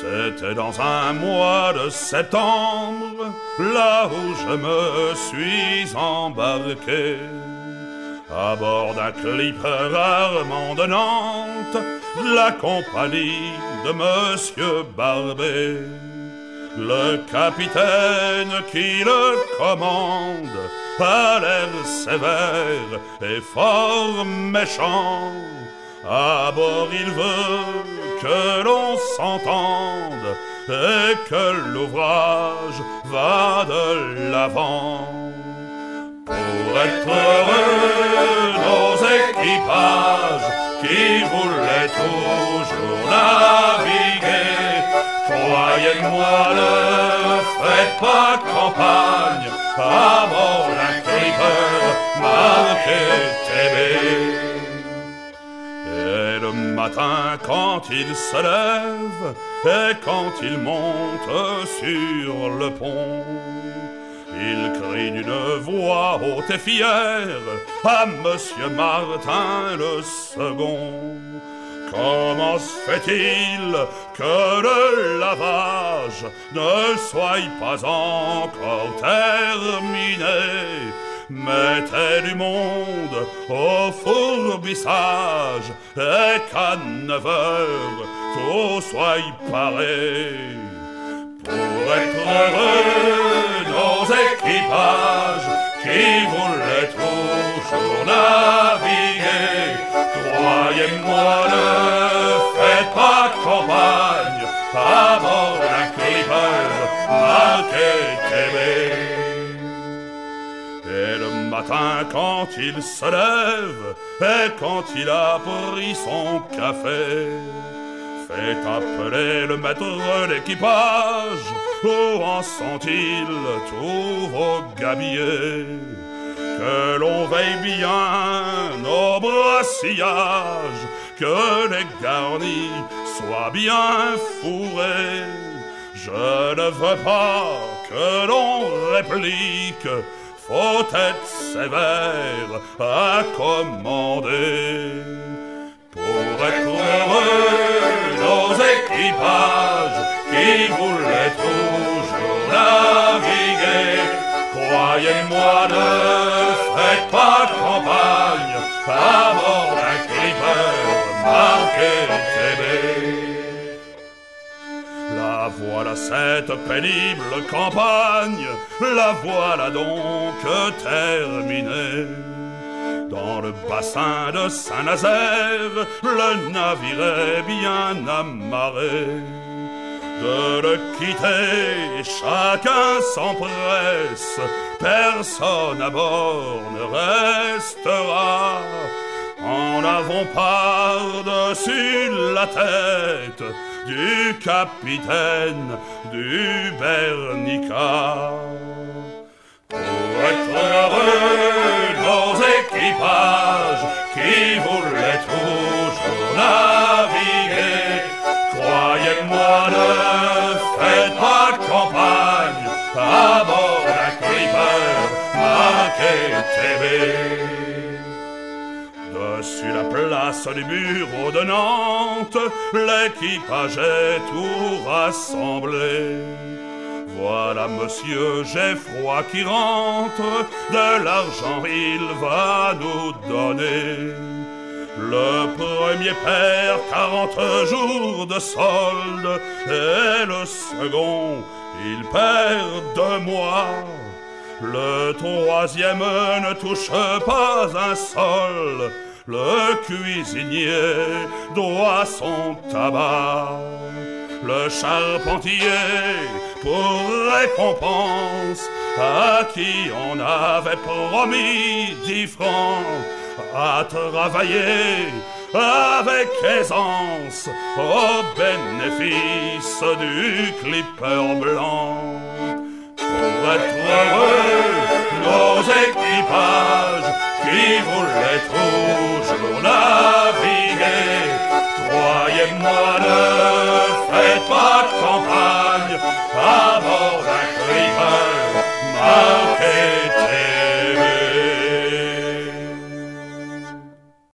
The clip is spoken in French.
C'était dans un mois de septembre, là où je me suis embarqué, à bord d'un clipper Armand de Nantes, la compagnie de Monsieur Barbet. Le capitaine qui le commande a l'air sévère et fort méchant. À bord il veut que l'on s'entende et que l'ouvrage va de l'avant. Pour être heureux, nos équipages qui voulaient toujours naviguer, croyez-moi, ne faites pas campagne à bord d'un clipper marqué TB. Et le matin quand il se lève et quand il monte sur le pont, il crie d'une voix haute et fière à Monsieur Martin le second: comment se fait-il que le lavage ne soit pas encore terminé? Mettez du monde au fourbissage et qu'à 9 heures tout soit paré. Pour être heureux, nos équipages qui voulaient toujours naviguer, croyez-moi, ne faites pas campagne à bord d'un clipper marqué TB. Et le matin quand il se lève et quand il a pris son café, fait appeler le maître d'équipage. Où en sont-ils tous vos gabiers? Que l'on veille bien nos brassillages, que les garnis soient bien fourrés. Je ne veux pas que l'on réplique, faut être sévère à commander. Pour être heureux, nos équipages qui voulaient toujours naviguer, croyez-moi, ne faites pas campagne à bord d'un clipper marqué TB. La voilà cette pénible campagne, la voilà donc terminée. Dans le bassin de Saint-Nazaire, le navire est bien amarré. De le quitter, chacun s'empresse, personne à bord ne restera. En avons par-dessus la tête du capitaine du Bernica. Pour être heureux, nos équipages qui voulaient toujours naviguer, croyez-moi, ne faites pas campagne à bord d'un clipper marqué TB. Dessus la place du bureau de Nantes, l'équipage est tout rassemblé. Voilà Monsieur Geffroy qui rentre, de l'argent il va nous donner. Le premier perd 40 jours de solde, et le second il perd 2 mois. Le troisième ne touche pas un sol, le cuisinier doit son tabac. Le charpentier, pour récompense, à qui on avait promis 10 francs, a travaillé avec aisance au bénéfice du clipper blanc. Pour être heureux, nos équipages qui voulaient toujours naviguer, croyez-moi, ne faites pas campagne